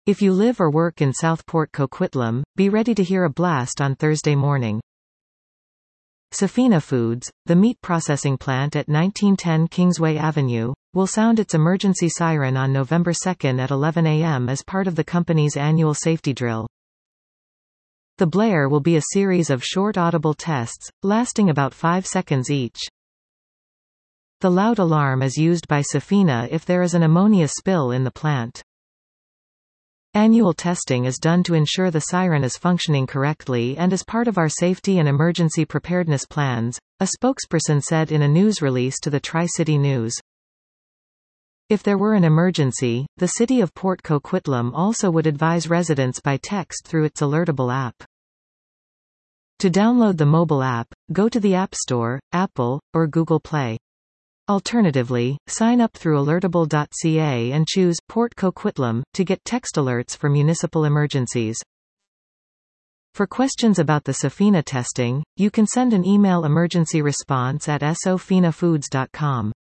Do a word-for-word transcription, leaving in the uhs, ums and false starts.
If you live or work in South Port Coquitlam, be ready to hear a blast on Thursday morning. Safina Foods, the meat processing plant at nineteen ten Kingsway Avenue, will sound its emergency siren on November second at eleven a m as part of the company's annual safety drill. The blare will be a series of short audible tests, lasting about five seconds each. The loud alarm is used by Safina if there is an ammonia spill in the plant. Annual testing is done to ensure the siren is functioning correctly and is part of our safety and emergency preparedness plans, a spokesperson said in a news release to the Tri-City News. If there were an emergency, the City of Port Coquitlam also would advise residents by text through its Alertable app. To download the mobile app, go to the App Store, Apple, or Google Play. Alternatively, sign up through alertable dot c a and choose Port Coquitlam to get text alerts for municipal emergencies. For questions about the Safina testing, you can send an email emergency response at sofina foods dot com.